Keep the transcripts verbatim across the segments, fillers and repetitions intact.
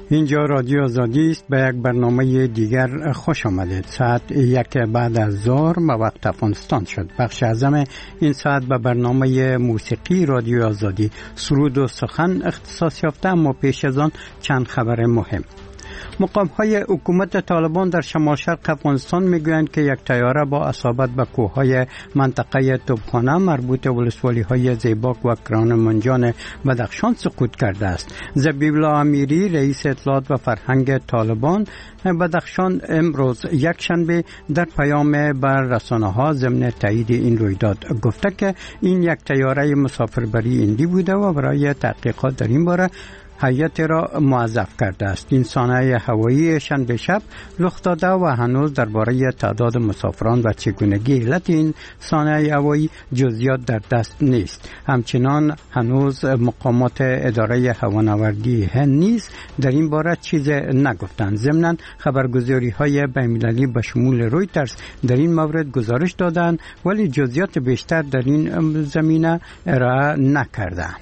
اینجا رادیو آزادی است. به یک برنامه دیگر خوش آمدید. ساعت یک بعد از ظهر به وقت افغانستان شد. بخش اعظم این ساعت به برنامه موسیقی رادیو آزادی سرود و سخن اختصاص یافته، اما پیش از آن چند خبر مهم. مقام‌های حکومت طالبان در شمال شرق افغانستان میگویند که یک طیاره با اصابت به کوههای منطقه توپخانه مربوط به ولسوالی‌های زیباک و کرانمنجان بدخشان سقوط کرده است. ذبیح‌الله امیری رئیس اطلاعات و فرهنگ طالبان بدخشان امروز یکشنبه در پیام بر رسانه‌ها ضمن تایید این رویداد گفته که این یک طیاره مسافربری هندی بوده و برای تحقیقات در این باره هیئت را موظف کرده است. این سانحه هوایی شنبه شب رخ داده و هنوز درباره تعداد مسافران و چگونگی علت این سانحه هوایی جزئیات در دست نیست. همچنان هنوز مقامات اداره هوانوردی هند نیز در این باره چیز نگفتند. ضمناً خبرگزاری‌های بین‌المللی به شمول رویترز در این مورد گزارش دادند ولی جزئیات بیشتر در این زمینه ارائه نکردند.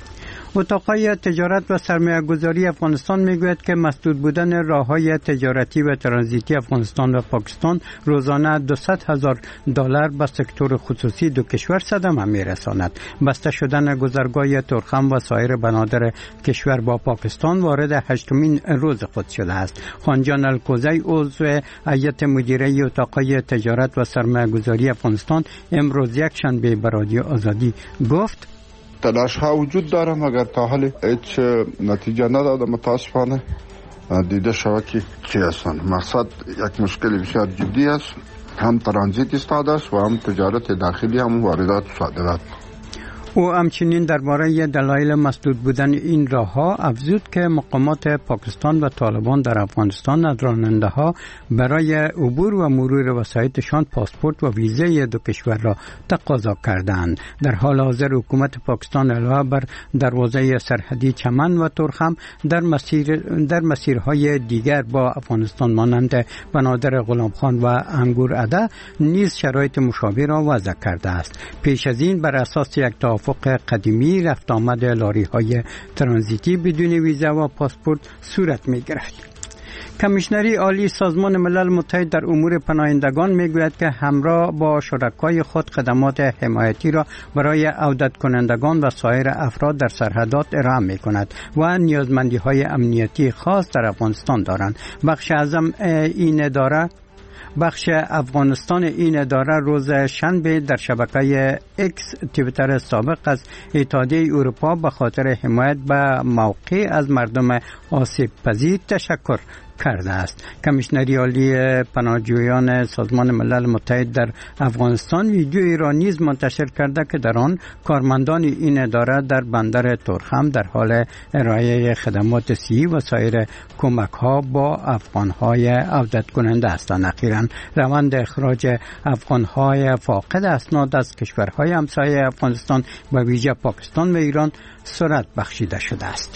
اتاقهای تجارت و سرمایه‌گذاری افغانستان میگوید که مسدود بودن راه‌های تجارتی و ترانزیتی افغانستان و پاکستان روزانه دویست هزار دلار به سکتور خصوصی دو کشور صدمه میرساند. بسته شدن گذرگاه تورخم و سایر بنادر کشور با پاکستان وارد هشتمین روز خود شده است. خانجان الکوزی عضو هیئت مدیره اتاقهای تجارت و سرمایه‌گذاری افغانستان امروز یکشنبه به رادیو آزادی گفت: تلاش ها وجود داره مگر تا حال هیچ نتیجه نداده. متاسفانه دیده شود که چی هستند. مقصد یک مشکل بسیار جدی است، هم ترانزیت ایستاده است و هم تجارت داخلی، هم واردات و صادرات. او همچنین درباره دلایل مسدود بودن این راه‌ها افزود که مقامات پاکستان و طالبان در افغانستان از راننده‌ها برای عبور و مرور وسایطشان پاسپورت و ویزای دو کشور را تقاضا کردند. در حال حاضر حکومت پاکستان علاوه بر دروازه سرحدی چمن و تورخم در مسیر در مسیرهای دیگر با افغانستان مانند بنادر غلامخان و انگور اده نیز شرایط مشابه را وضع کرده است. پیش از این بر اساس یک توافق قدیمی رفت آمد لاری های ترانزیتی بدون ویزا و پاسپورت صورت می گرفت. کمیشنری عالی سازمان ملل متحد در امور پناهندگان میگوید که همراه با شرکای خود خدمات حمایتی را برای عودت کنندگان و سایر افراد در سرحدات ارائه می کند و نیازمندی های امنیتی خاص در افغانستان دارند. بخش اعظم این اداره بخش افغانستان این اداره روز شنبه در شبکه اکس توییتر سابق از اتحادیه اروپا به خاطر حمایت به موقع از مردم آسیب پذیر تشکر کرده است. کمیشنری عالی پناهجویان سازمان ملل متحد در افغانستان ویدیویی را نیز منتشر کرده که در آن کارمندان این اداره در بندر تورخم در حال ارائه خدمات صحی و سایر کمک‌ها با افغان‌های عودت کننده هستند. اخیراً روند اخراج افغان‌های فاقد اسناد از کشورهای همسایه افغانستان و ویژه پاکستان و ایران سرعت بخشیده شده است.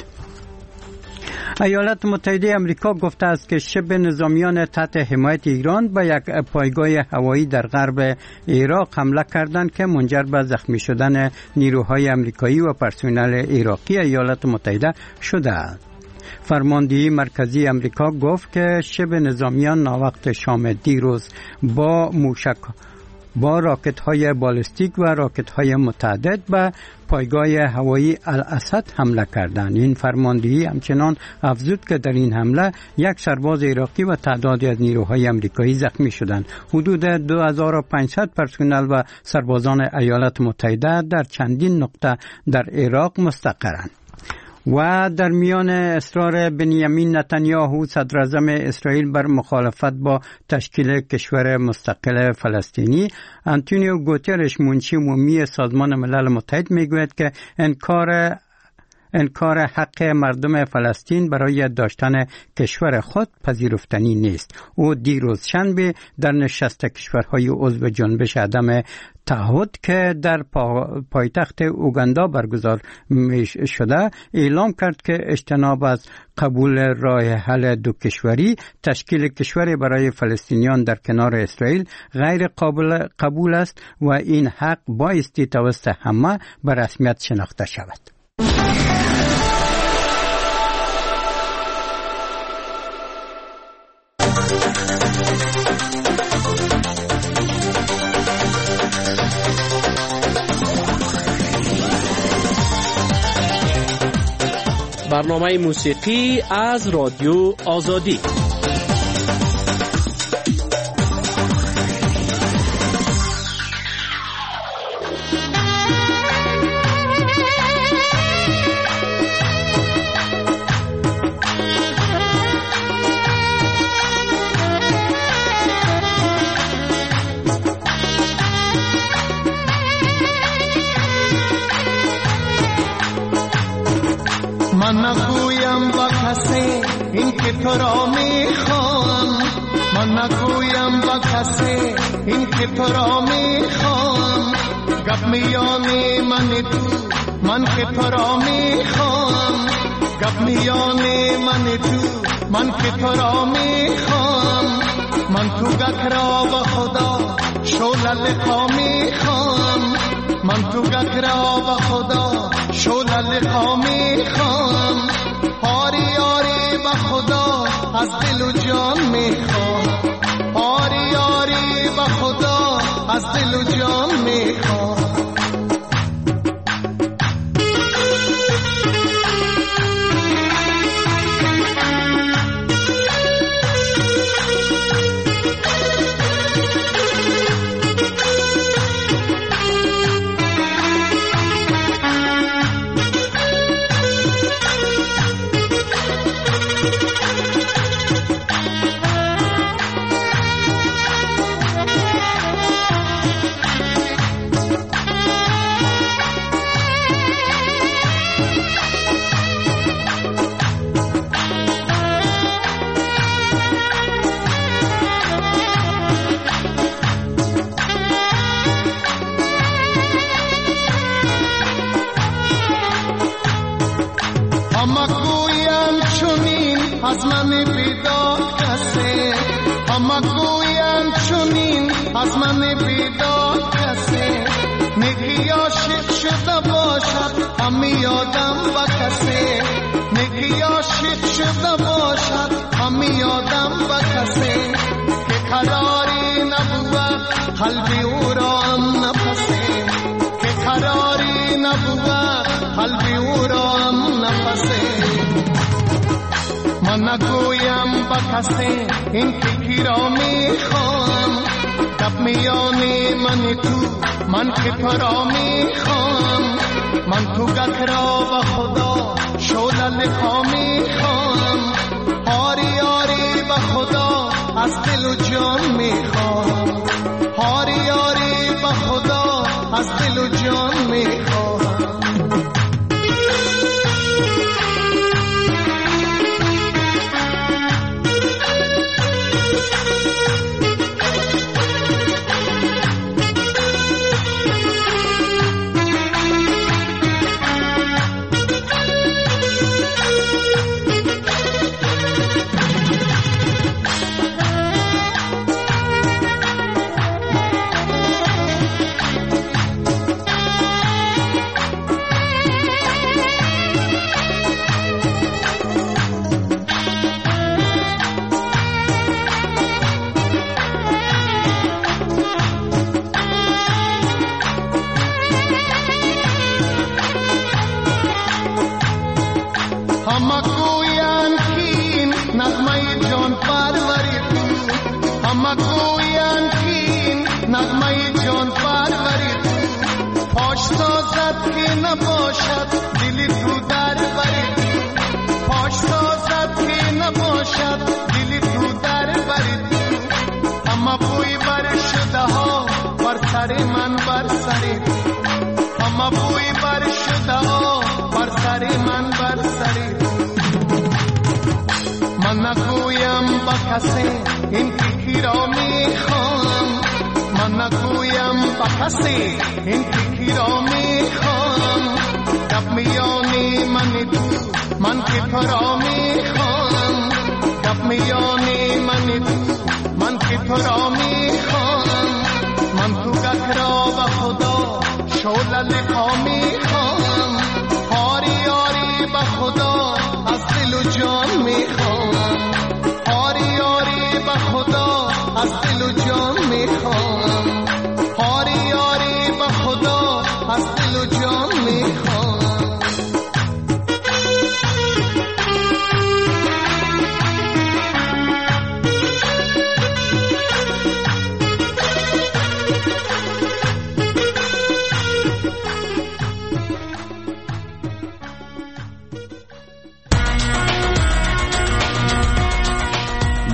ایالات متحده آمریکا گفته است که شبه نظامیان تحت حمایت ایران به یک پایگاه هوایی در غرب عراق حمله کردند که منجر به زخمی شدن نیروهای آمریکایی و پرسنل عراقی ایالات متحده شده است. فرماندهی مرکزی آمریکا گفت که شبه نظامیان ناوقت شام دیروز با موشک با راکت‌های بالستیک و راکت‌های متعدد به پایگاه هوایی الاسد حمله کردند. این فرماندهی همچنان افزود که در این حمله یک سرباز عراقی و تعدادی از نیروهای آمریکایی زخمی شدند. حدود دو هزار و پانصد پرسنل و سربازان ایالات متحده در چندین نقطه در عراق مستقرند. و در میان اصرار بنیامین نتانیاهو صدر اعظم اسرائیل بر مخالفت با تشکیل کشور مستقل فلسطینی، آنتونیو گوترش منشی عمومی سازمان ملل متحد میگوید که انکار انکار حق مردم فلسطین برای داشتن کشور خود پذیرفتنی نیست. او دیروز شنبه در نشست کشورهای عضو جنبش عدم تعهد که در پایتخت اوگاندا برگزار می شده اعلام کرد که اجتناب از قبول راه حل دو کشوری، تشکیل کشوری برای فلسطینیان در کنار اسرائیل غیر قابل قبول است و این حق بایستی توسط همه به رسمیت شناخته شود. برنامه موسیقی از رادیو آزادی. من نگویم با کسی این که تو را میخوام، من نگویم با کسی این که تو را میخوام. گپ میانی من تو من که تو را میخوام، گپ میانی من تو من که تو را میخوام. من تو گک را با خدا شوله لقا میخوام، من تو گک را با خدا شوله لقا میخوام. آری آری با خدا از دل و جان میخوام، آری آری با خدا از دل و جان میخوام. از من بیدار کسی، اما گویم چونین از من بیدار کسی. نگی عاشق شده باشد همی یادم با کسی، نگی عاشق شده باشد همی یادم با کسی. که قراری نبود قلبی او را هم نفسی، که قراری نبود قلبی او را هم نفسی. من نگویم با کسی این که کی را میخوام، گپ میانی من تو من که تو را میخوام. من تو گک را با خدا شوله لقا میخوام، آری آری با خدا از دل و جان میخوام، آری آری با خدا از دل و جان میخوام. این که کی را میخوام، من نگویم با کسی این که کی را میخوام. گپ میانی من تو من که تو را میخوام، گپ میانی من تو من که تو را میخوام. من تو گک را با خدا شوله لقا میخوام، آری آری با خدا از دل و جان میخوام، آری آری با خدا از دل و جان میخوام، آری آری با خدا از دل و جان میخوام.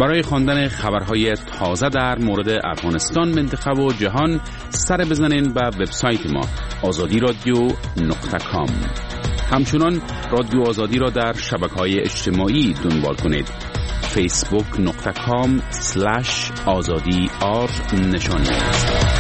برای خواندن خبرهای تازه در مورد افغانستان، منطقه و جهان سر بزنین به وبسایت ما آزادی رادیو نقطه کام. همچنان رادیو آزادی را در شبکه‌های اجتماعی دنبال کنید. فیسبوک نقطه کام سلش آزادی آر نشان دهید.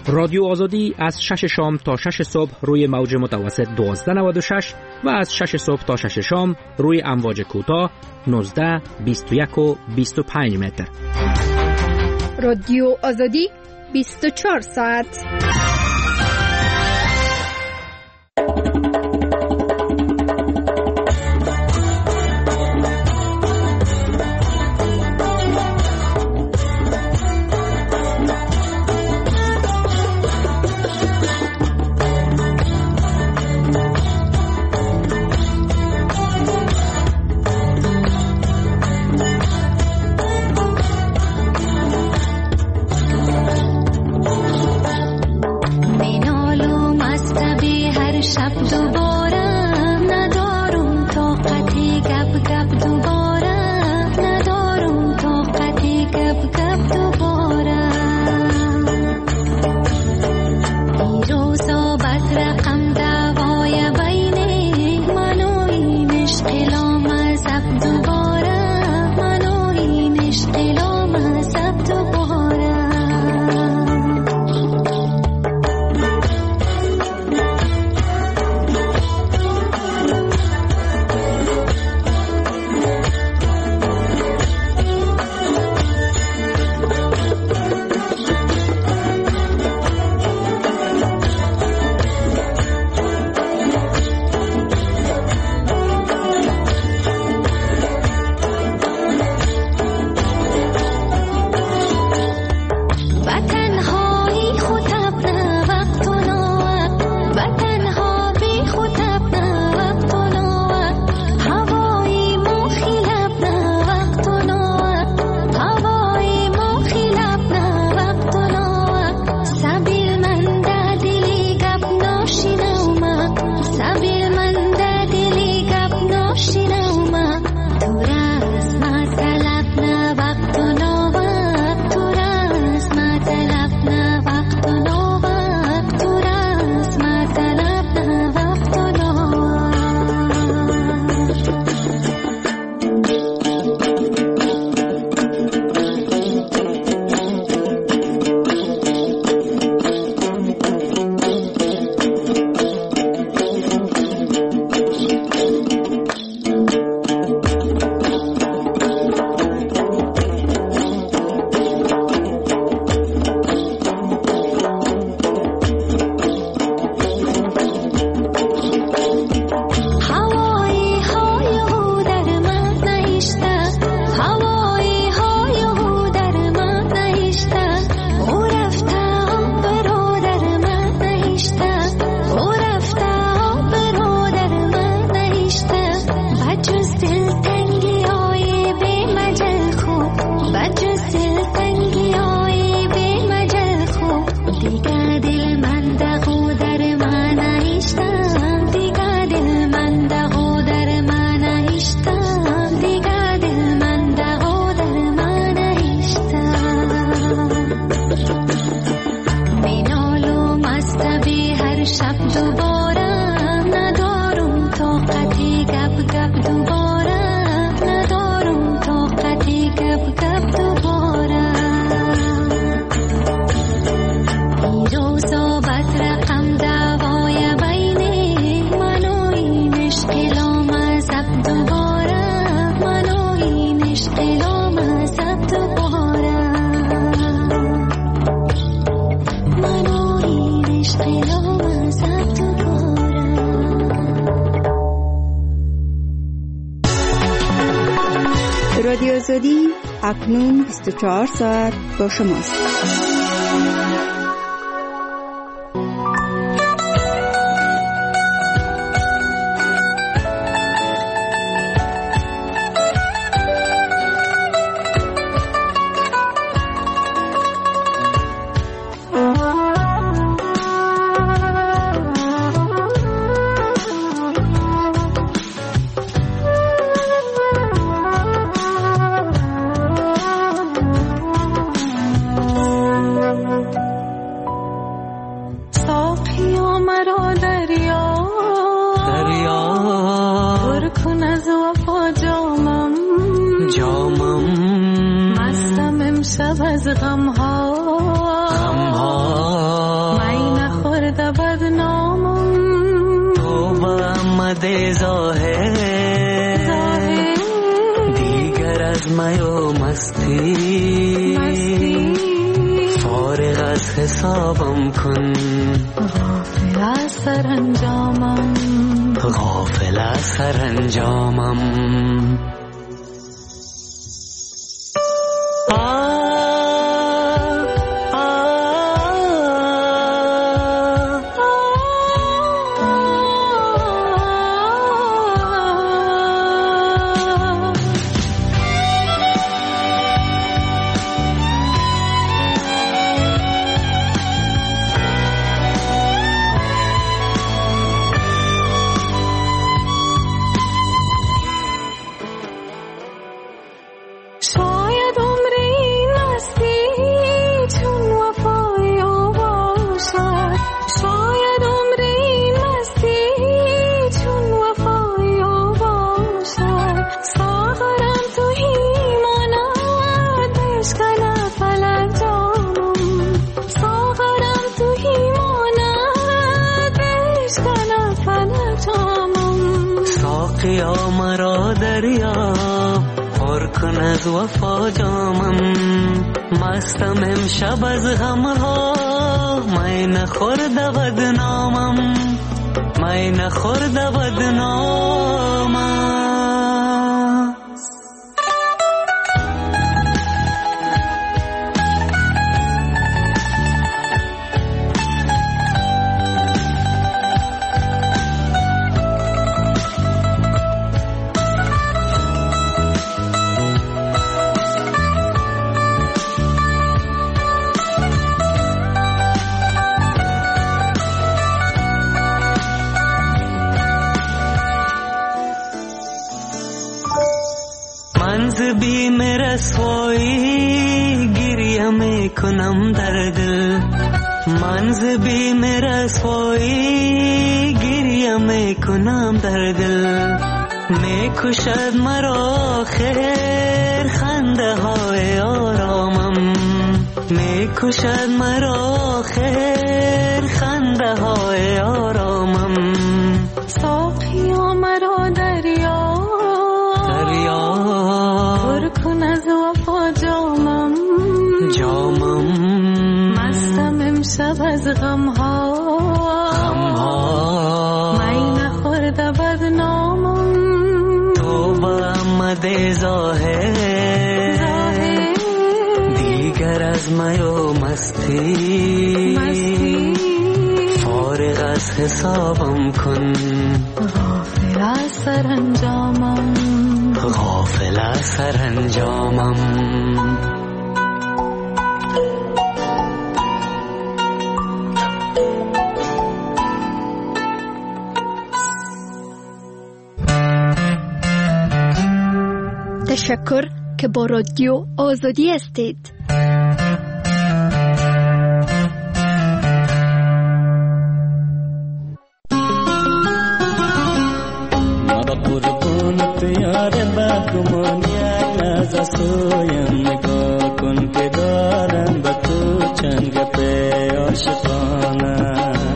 رادیو آزادی از شش شام تا شش صبح روی موج متوسط دوازده نود و شش و از شش صبح تا شش شام روی امواج کوتاه نوزده، بیست و یک و بیست و پنج متر. رادیو آزادی بیست و چهار ساعت. رادیو آزادی اکنون بیست و چهار ساعت با شماست. شب از غم ها غم ها آمده ظاهر دیگر از می و مستی فارغ از حسابم کن غافل از سرانجامم غافل از سرانجامم از وفا جامم مستم امشب از غمها می نخورده بدنامم می نخورده بدنامم بیم رسوایی گریه میکنم در دل من ز بیم رسوایی گریه میکنم در دل میکشد مرا خیر خنده های آرامم میکشد مرا خیر خنده های آرامم ساقیا مرا دریا کن از وفا جامم جامم مستم امشب از غمها غمها می نخورده بدنامم توبه آمده ظاهر دیگر از می و مستی مستی فارغ از حسابم کن غافل از سرانجامم غافل از سرانجامم تشکر که با رادیو آزادی هستید. گمان یک لحظه سویم نگاه کن که دارم با تو چند گپه عاشقانه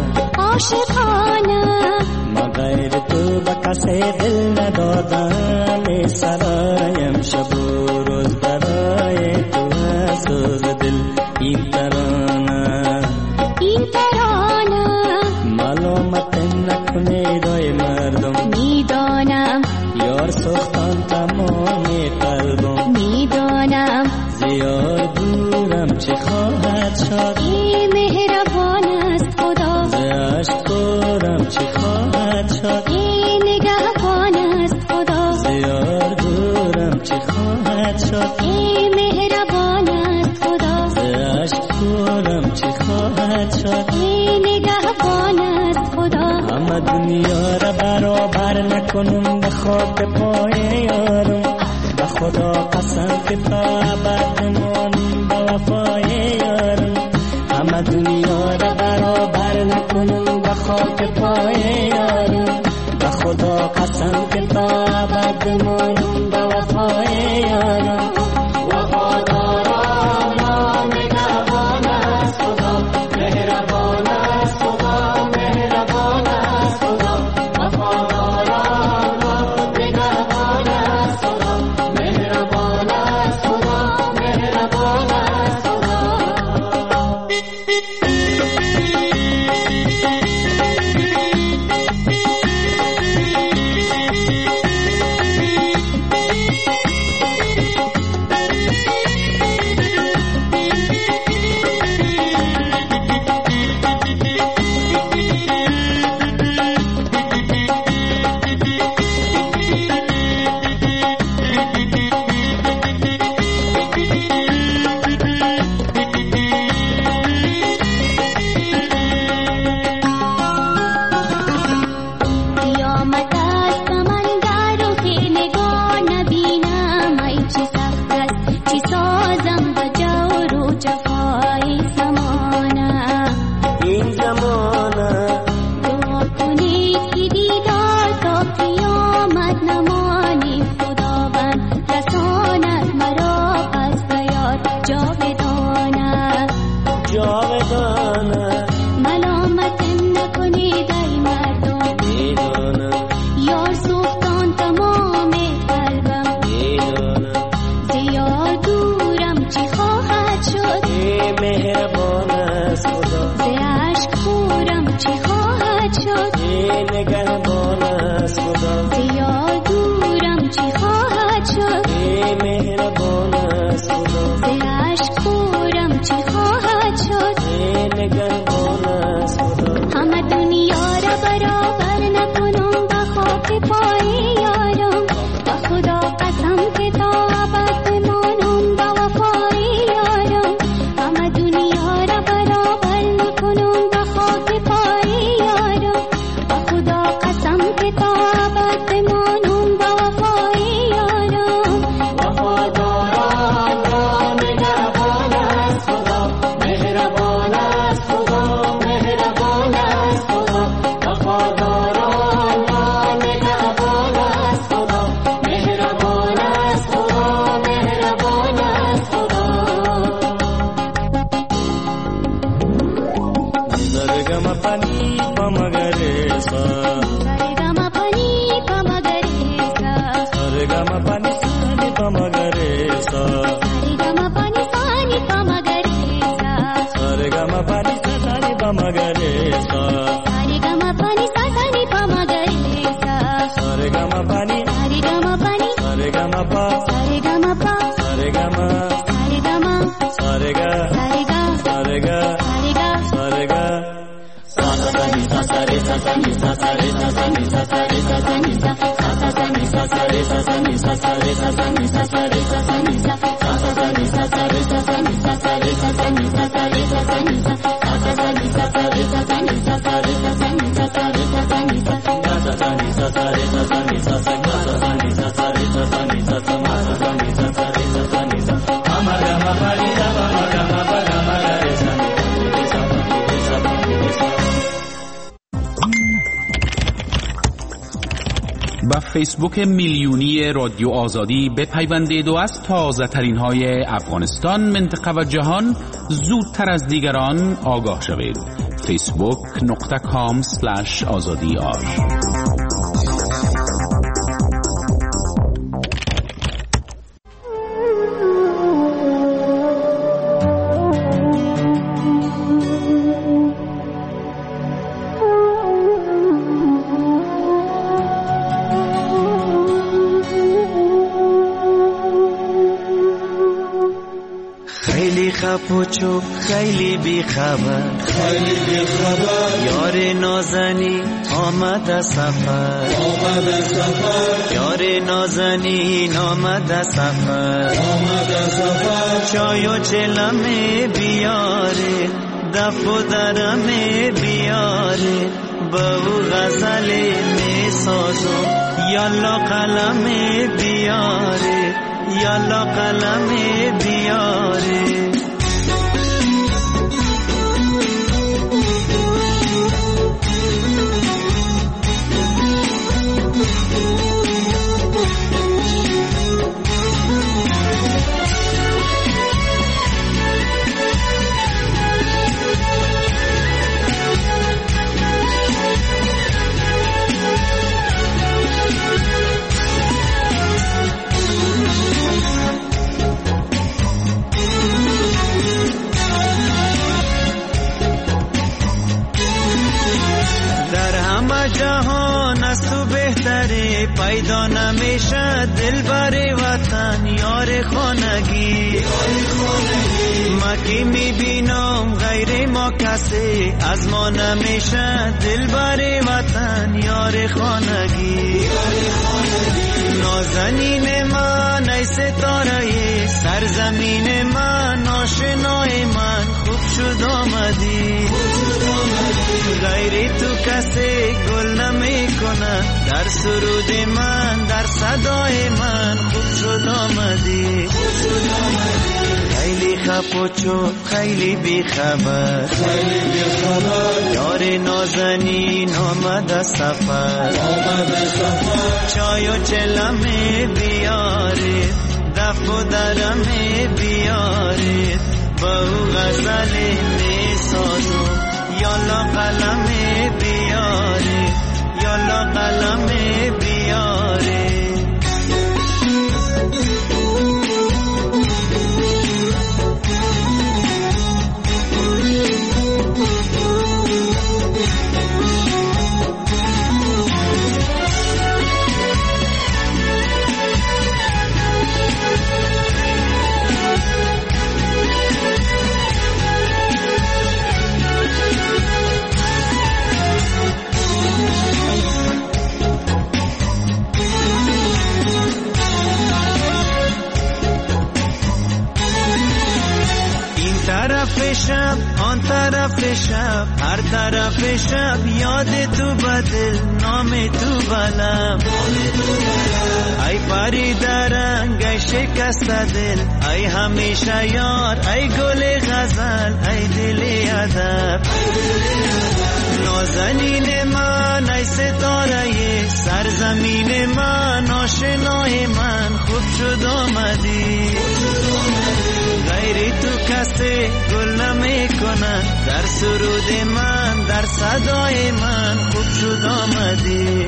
عاشقانه ما غیر تو با کسی دل ندادم سرایم شب و روز برای تو سوز دل این ترانه این ترانه معلومت نکنه دای مردم میدانم یار سختان تمام قلبم میدانم زیاد دورم چه خواهد شد ای مهربان است خدا ز عشق دورم چه خواهد شد ای نگهبان است خدا زیاد دورم چه خواهد شد ای مهربان است خدا ز عشق دورم چه خواهد شد ای نگهبان است خدا همه دنیا را برابر نکنم به خاک پای یارم به خدا قسم که تا ابد نمانم به وفای یارم همه دنیا را برابر نکنم به خاک پای یارم به خدا قسم که تا ابد نمانم به وفای یارم وفادارم نگهبان است خدا مهربان است خدا مهربان است خدا وفادارم جاودانه ملامت نکنید ای مردم میدانم یار سوختان تمام قلبم میدانم زیاد دورم چی خواهد شد ای مهربان است خدا ز عشق خورم چی خواهد شد ای نگهبان است خدا زیاد دورم چی خواهد شد ای مهربان است خدا ز عشق خورم چی خواهد شد ای نگهبان است خدا همه دنیا را برابر نکنم با خاک پای یارم با خدا قسم که تا ابد بمانم با وفای یارم همه دنیا را برابر نکنم با خاک پای یارم با خدا قسم که تا ابد بمانم با وفای یارم وفاداران را نگهبان است خدا مهربان است خدا مهربان است خدا وفاداران را نگهبان است خدا مهربان است خدا مهربان است خدا درگم پنی پمگرسا سرگم پنی پمگرسا درگم پنی سانی پمگرسا سرگم پنی سانی پمگرسا درگم پنی سانی پمگرسا سرگم پنی سانی پمگرسا درگم پنی سرگم پنی درگم پا سرگم پا درگم سرگم درگم سرگم درگم سرگم درگم ساسانی ساساری ساسانی ساساری ساسانی ساساری ساسانی ساسانی ساساری ساسانی ساساری ساسانی ساساری ساسانی ساسانی ساساری ساسانی ساساری ساسانی ساساری ساسانی ساسانی ساساری ساسانی ساساری ساسانی ساساری ساسانی ساسانی ساساری ساسانی ساسانی ساساری ساسانی ساسانی ساسانی ساسانی امر گما پری گما گما گما رسانی با فیسبوک میلیونی رادیو آزادی بپیوندید و از تازه ترین های افغانستان، منطقه و جهان زودتر از دیگران آگاه شوید. فیسبوک نقطه کام سلش آزادی آر. پوچو خیلی بی خبر خیلی بی خبر یار نازنی آمد سفر آمد سفر یار نازنی آمد سفر آمد سفر چای و چلمه بیاره دف و درمه بیاره بو غزل می سازو یالا قلم بیاره یالا قلم بیاره جهان از تو بهتره پیدا نمیشه دل بر وطن یار خانگی ما کی میبینم غیر ما کسی از ما نمیشه دل بر وطن یار خانگی نازنین من ای ستاره سرزمین من آشنای من خوب شد آمدی غیر تو کسی گل نمی کنه در سرود من در صدای من خوب شد آمدی خیلی خپوچو خیلی بی خبر خیلی بی خبر یار نازنین آمد سفر آمد سفر چای و چلمه بیارید دف و درمه بیارید با او غزل یالا قلم بیاره یالا قلم بیاره شب آن طرف شب هر طرف شب یاد تو بدل نام تو بلم ای پری درنگ ای شکست دل ای همیشه یار ای گل غزل ای دل ادب نازنین من ای ستاره سرزمین من آشنای من خوب شد آمدی غیری تو کسی گل نمی کنن در سرود من در صدای من خوب شد آمدی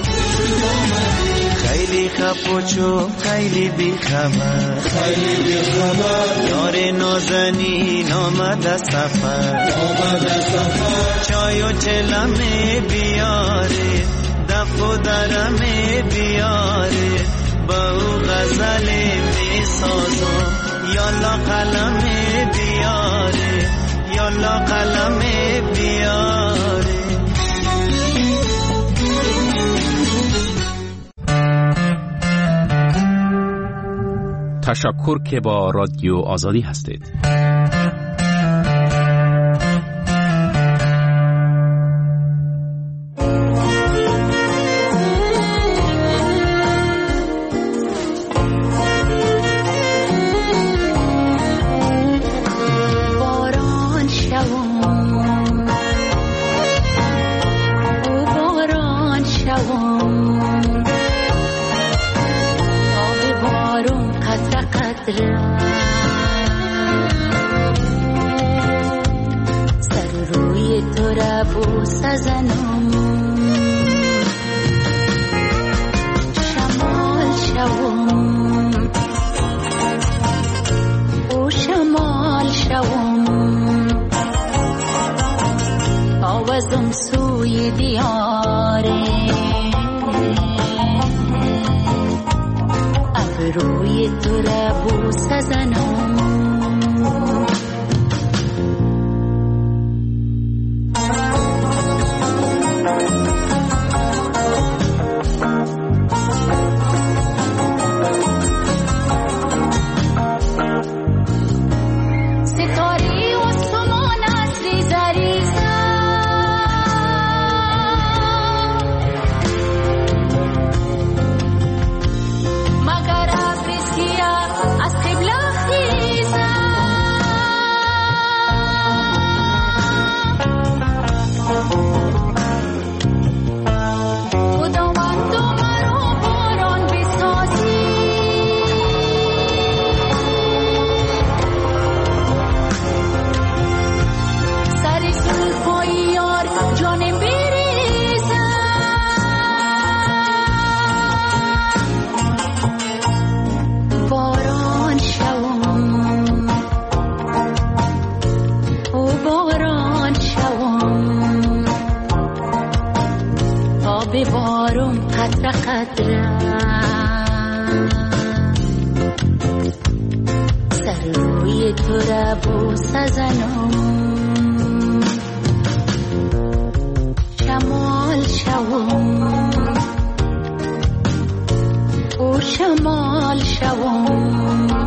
خیلی خفوچو خیلی بی خبر خیلی بی خبر یار نازنین آمد سفر آمد سفر چای و چلمه بیاره دف و درمه بیاره با او غزل می سازم یالا قلم بیاره یالا قلم بیاره تشکر که با رادیو آزادی هستید. سر روی تو را بوس زنم شمال شوم او شمال شوم آوازم سوی دیاره روی تو را بوس زنم سر روی تو را بوس زنم شمال شوم او شمال شوم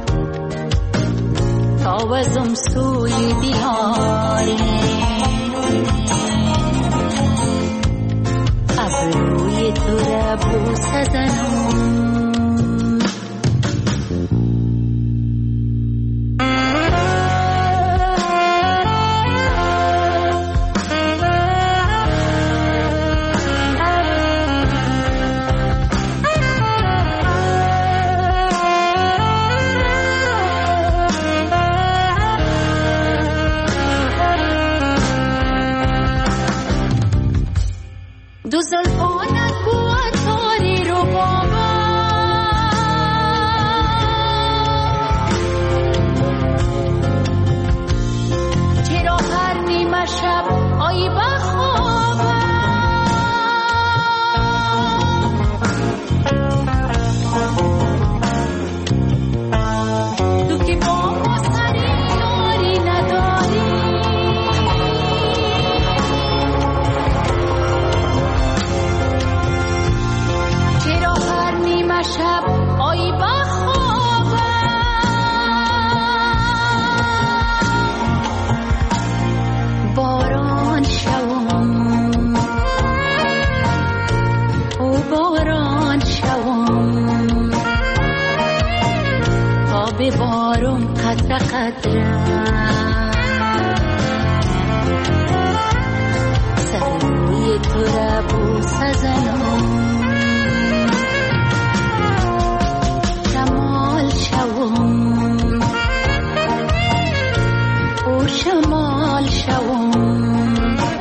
آوازم سوی دیاره ابروی تو را بوس زنم قدرم سر روی تو را بوسه زنم شمال شوم او شمال شوم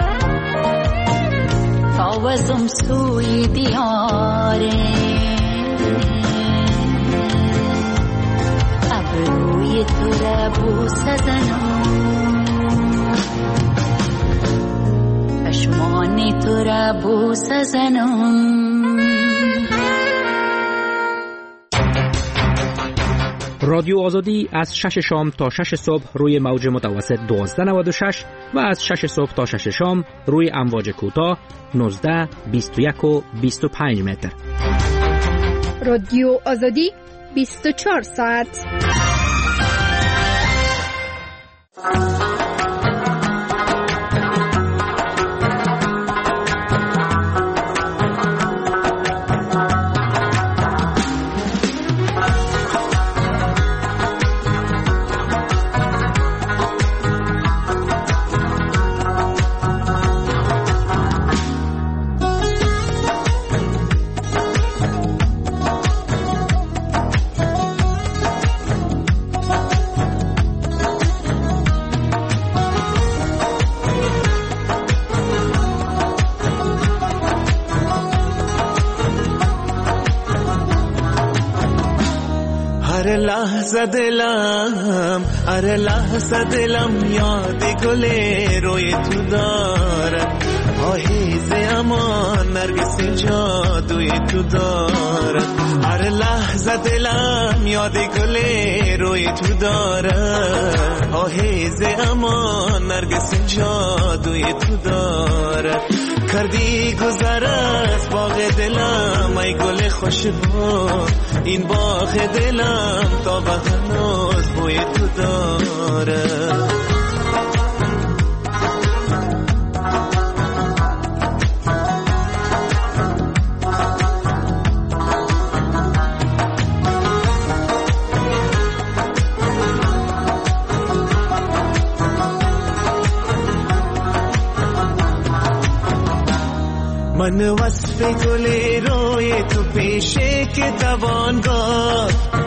تا وزم سوی دیاره ابروی تو را بوسه زنم چشمان تو را بوسه زنم. رادیو آزادی از شش شام تا شش صبح روی موج متوسط دوازده نود و شش و از شش صبح تا شش شام روی امواج کوتاه نوزده بیست و یک و بیست و پنج متر. رادیو آزادی بیست و چهار ساعت. هر لحظه دلم هر لحظه دلم یاد گل روی تو دارد آهیز امان نرگس جادوی تو دارد هر لحظه دلم یاد گل روی تو دارد آهیز امان نرگس جادوی تو دارد کردی گذر از باغ دلم ای گل خوشبو این باغ دلم تا به هنوز بوی تو داره من وصف گل روی تو پیشه که توانگاه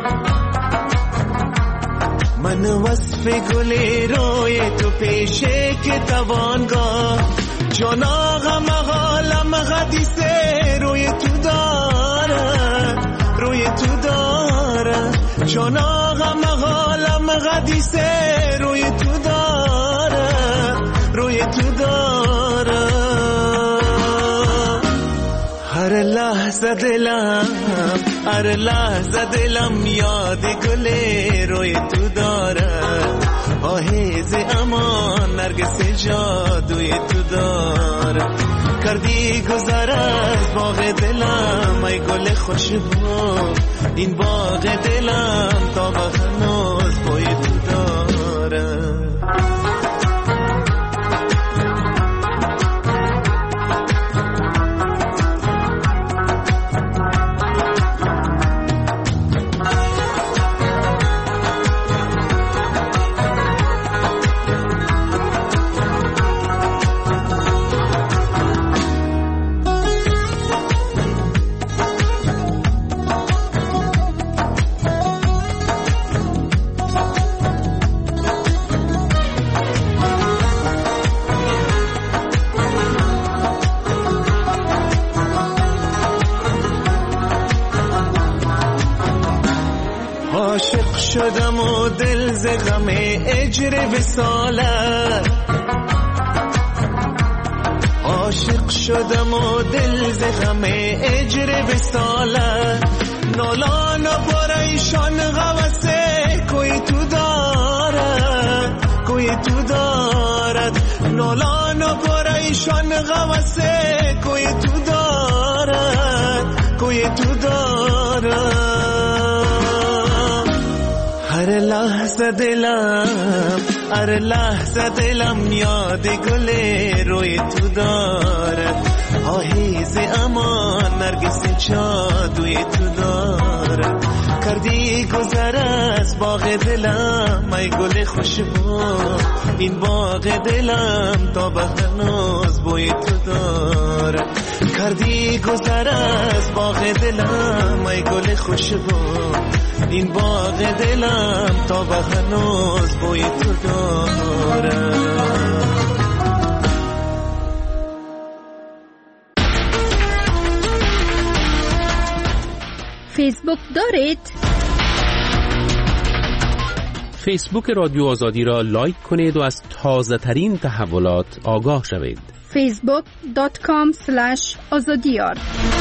من وصف گل روی تو پیشه که توانگاه جان آقا مقالم حدیثه روی تو داره روی تو داره جان آقا مقالم حدیثه روی تو داره روی تو داره هر لحظه دلم هر لحظه دلم یاد گل روی تو دارد آهیز امان نرگس جادوی تو دارد کردی گذر از باغ دلم ای گل خوشبو این باغ دلم تا به هنوز بوی تو دارد عاشق شدم و دل ز غم اجر وصالت عاشق شدم و دل ز غم اجر وصالت نالان و پریشان غوثه کوی تو دارد کوی تو دارد نالان و پریشان غوثه کوی تو دارد کوی تو دارد هر لحظه دلم هر لحظه دلم یاد گل روی تو دارد آهیز امان نرگس جادوی تو دارد کردی گذر از باغ دلم ای گل خوشبو، این باغ دلم تا به هنوز بوی تو داره. کردی گذر از باغ دلم ای گل خوشبو، این باغ دلم تا به هنوز بوی تو داره. فیسبوک دارید؟ فیسبوک رادیو آزادی را لایک کنید و از تازه ترین تحولات آگاه شوید. فیسبوک دات کام اسلش آزادیار.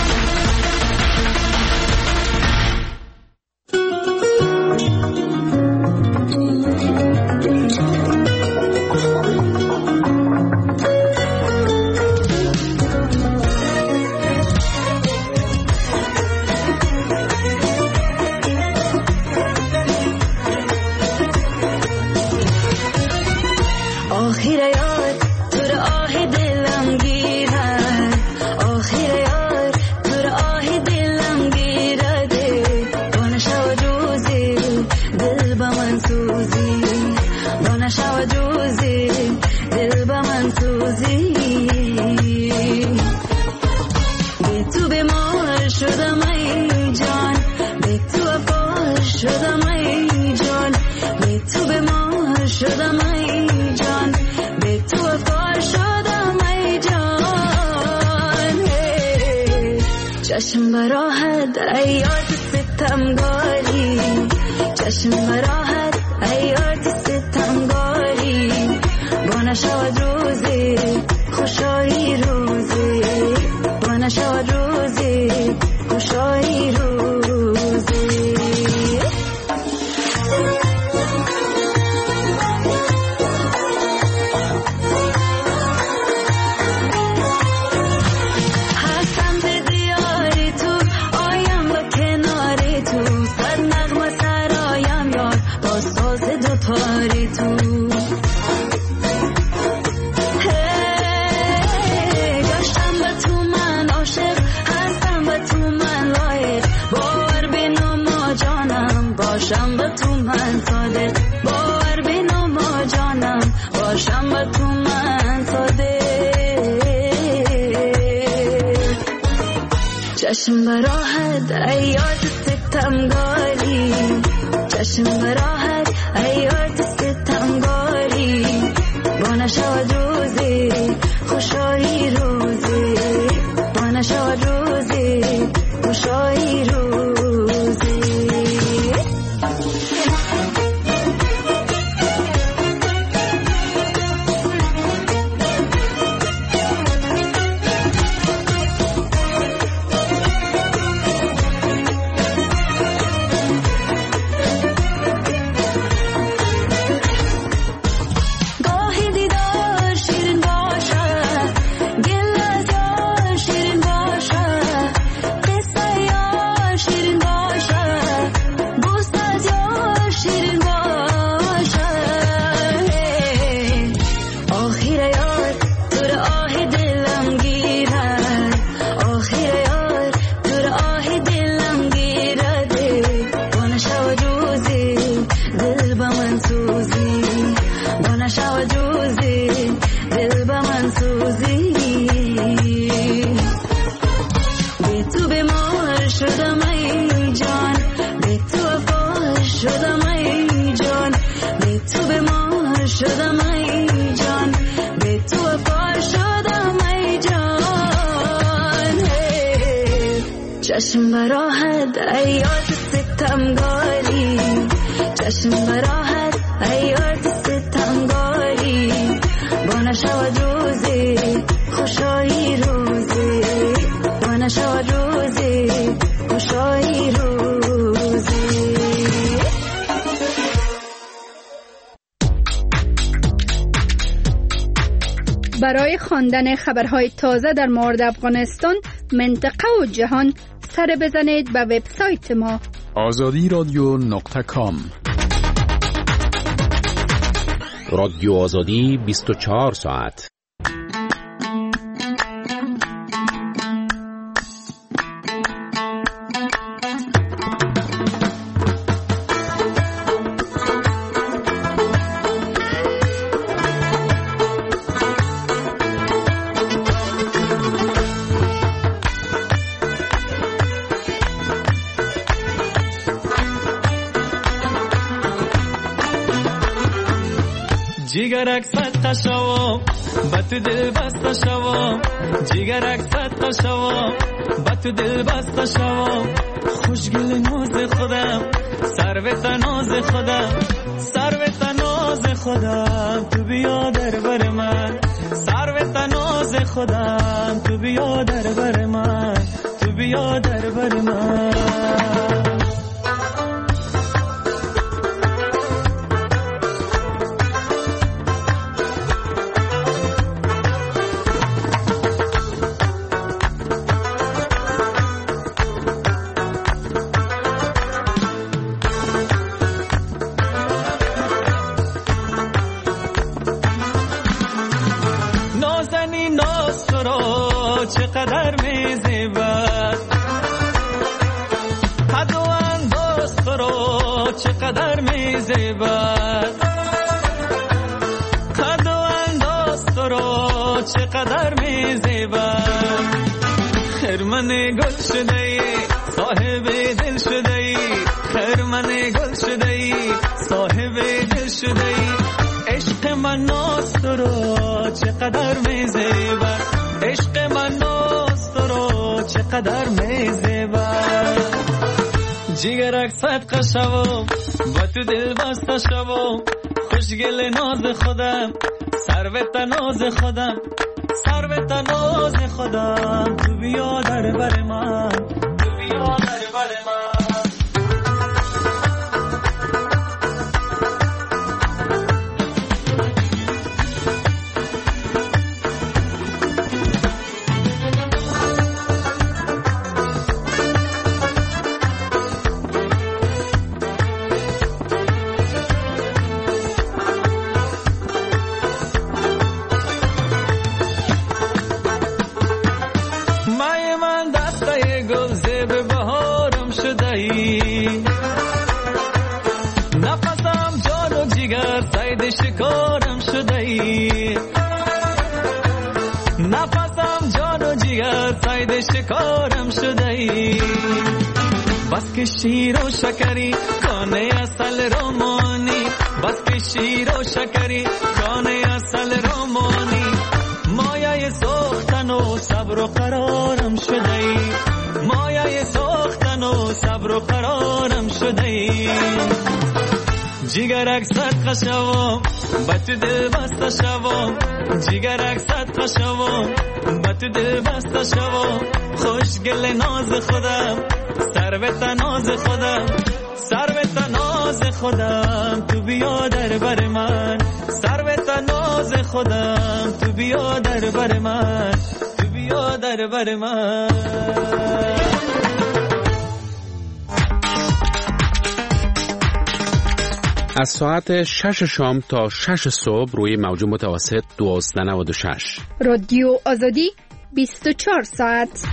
چشم براحت ایاد ستمگاری، چشم براحت ایاد ستمگاری، با نشاد روزی خوشایی روزی، با نشاد روزی خوشایی روزی. باشم با تو من صادق، باور بینو ما جانم، باشم با تو من صادق. چشم براحت ایاد ستمگاری، چشم براحت ایاد ستمگاری، با نشاد روزی خوشایی روزی، با نشاد روزی خوشایی روزی. چشم براحت ایاد ستمگاری، چشم براحت ایاد ستمگاری، با نشاد روزی خوشایی روزی، با نشاد روزی خوشایی روزی. برای خواندن خبرهای تازه در مورد افغانستان، منطقه و جهان سر بزنید به وبسایت ما آزادی رادیو نقطه کام. رادیو آزادی بیست و چهار ساعت. جیگرک صد قشوام با تو دل بسته شوام جیگرک صد قشوام با تو دل بسته شوام خوشگل ناز خودم سروت ناز خودم سروت ناز خودم تو بیا در بر من سروت ناز خودم تو بیا در بر من تو بیا در بر من چقدر میزیبد حد و انداز تو رو چقدر میزیبد حد و انداز تو رو چقدر میزیبد خرمن گل شده ای صاحب دل شده ای خرمن گل شده ای صاحب دل شده ای عشق من ناز تو رو چقدر میزیبد عشق من ناز تو رو چقدر میزیبد جیگرک صد قشوام با تو دل بسته شوام خوشگل ناز خودم سروت ناز خودم سروت ناز خودم تو بیا در بر من تو بیا در بر من نفسم جان و جگر سید شکارم شده ای نفسم جان و جگر سید شکارم شده ای بس که شیر و شکری کانه اصل رومانی بس که شیر و شکری کانه اصل رومانی مایه سوختن و صبر و قرارم شده ای مایه سوختن و صبر و قرارم شده ای جیگرک صد قشوام با تو دل بسته شوام جیگرک صد قشوام با تو دل بسته شوام خوشگل ناز خودم سروت ناز خودم سروت ناز خودم تو بیا در بر من سروت ناز خودم تو بیا در بر من تو بیا در بر من از ساعت شش شام تا شش صبح روی موج متوسط دوازده نود و شش رادیو آزادی بیست و چهار ساعت.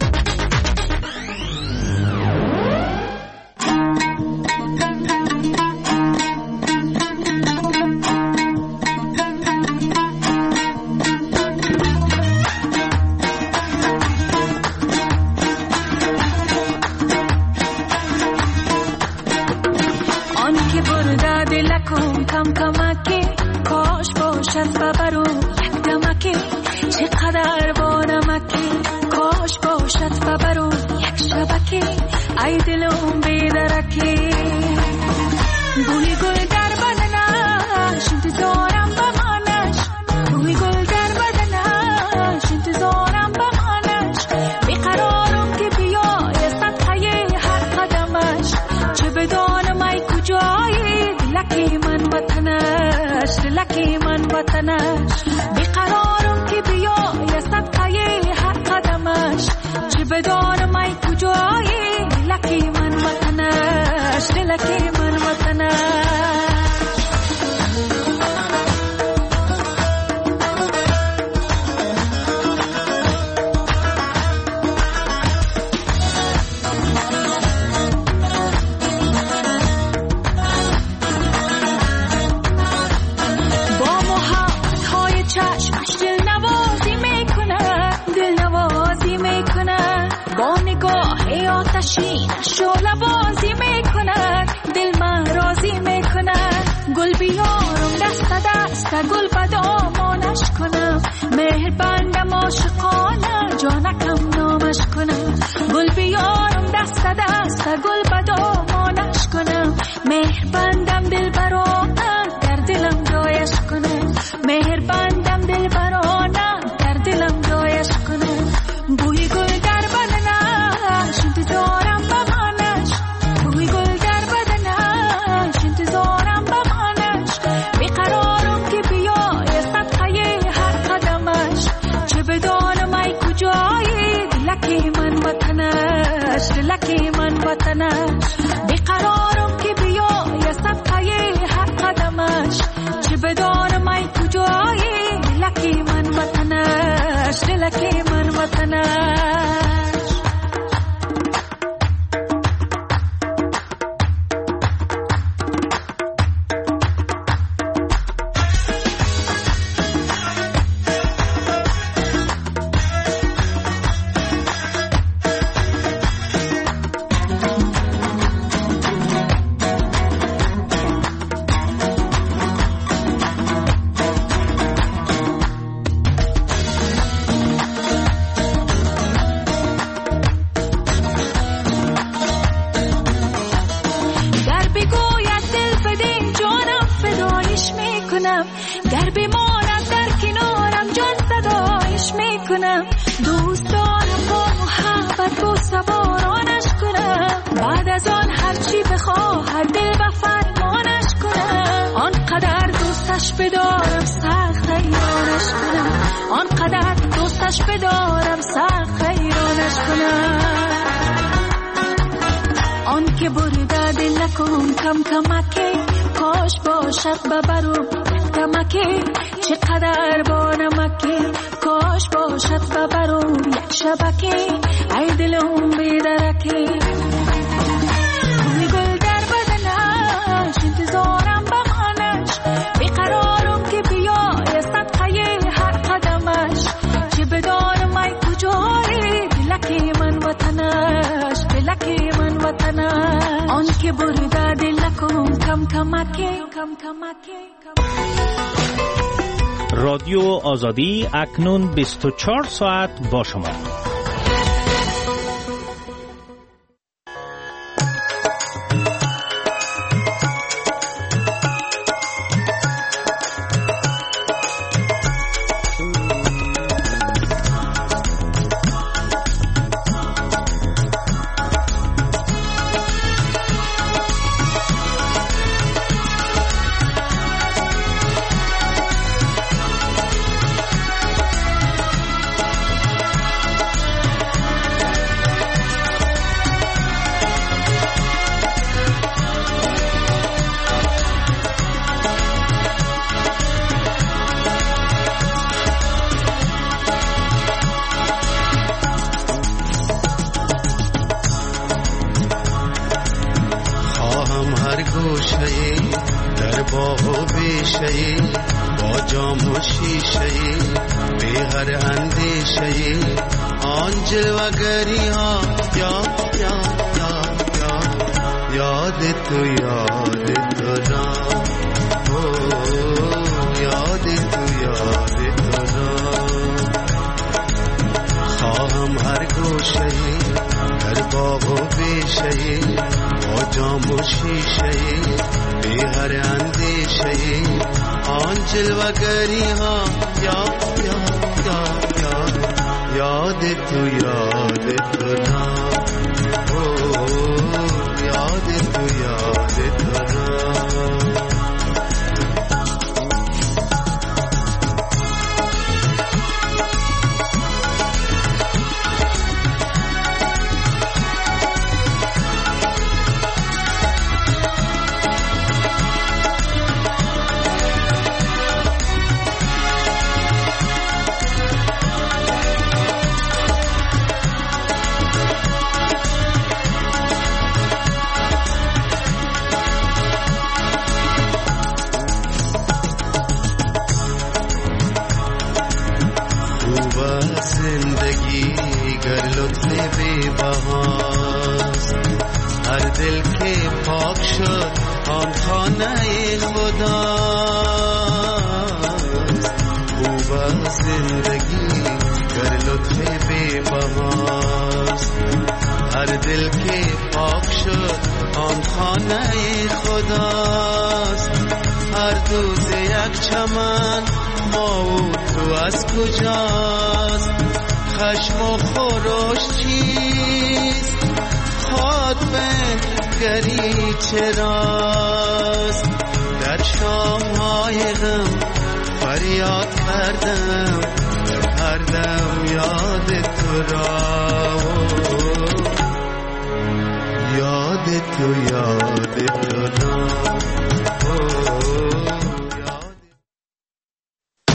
کم کمکی کاش باشد ببرو یک دمکی چقدر بانمکی کاش باشد ببرو یک شبکی ای دلم بیدرکی بوی گل در بدنش انتظارم بمانش بوی گل در بدنش انتظارم بمانش بیقرارم که بیای سطحه هر قدمش چه بدانم ای کجایی لکی من وطنش لکی من وطنش بیقرارم که بیای صدقه هر قدمش چه بدانم ای کجایی لکی من وطنش لکی من وطنش شعله بازی میکنن دل من راضی میکنن گل بیارم دست دست دست گل بدامانش کنم، مهربندم عاشقانه جانکم نامش کنم. گل بیارم دست دست گل بدامانش کنم، مهربندم دلبرانه در دلم جایش کنم، مهربندم دلبرانه در دلم جایش کنم. بوی گل در بدنش انتظارم بمانش، بوی گل در بدنش انتظارم بمانش. بیقرارم که بیای صدقه هر قدمش، چه بدانم ای کجایی دلکی من وطنش، دلکی من وطنش. بیقرارم که بیای صدقه هر قدمش، چه بدانم ای کجایی دلکی من وطنش، دلکی من وطنش. گر بماند در کنارم جان فدایش میکنم، دوست دارم با محبت با سوارانش کنم. بعد از آن هرچی بخواهد دل و فرمانش کنم، آنقدر دوستش بدارم سخت حیرانش کنم، آنقدر دوستش بدارم سخت حیرانش کنم. آن که برده دلکم کم کمکی، کاش باشد ببرم کمکی، چقدر با نمکی، کاش باشد ببرم یک شبکی، ای دلم بیدرکی. بوی گل در بدنش انتظارم بمانش، بیقرارم که بیای صدقه هر قدمش، چه بدانم ای کجایی دلکی من وطنش، دلکی من وطنش. آن که برده دلکم کم کمکی، کم کمکی. رادیو آزادی اکنون بیست و چهار ساعت با شما. در باغ و بیشه با جام و شیشه بی هر اندیشه آن جلوگری ها یا یا یا یا یاد تو یاد تو را یاد تو یاد تو را خواهم هر گوشه در باغ و بیشه با جام و شیشه بی هر اندیشه آن جلوگری ها یا یا یا یا یاد تو یاد تو را یاد تو یاد تو را زندگی گر لطف بی بهاست. هر دل که پاک شد آن خانه خداست. هر دوز یک چمن ما و تو از کجاست؟ خشم و خروش چیست؟ خود بنگری چراست؟ در شامهای غم فریاد کردم هر دم یاد تو را، یاد تو یاد تو را.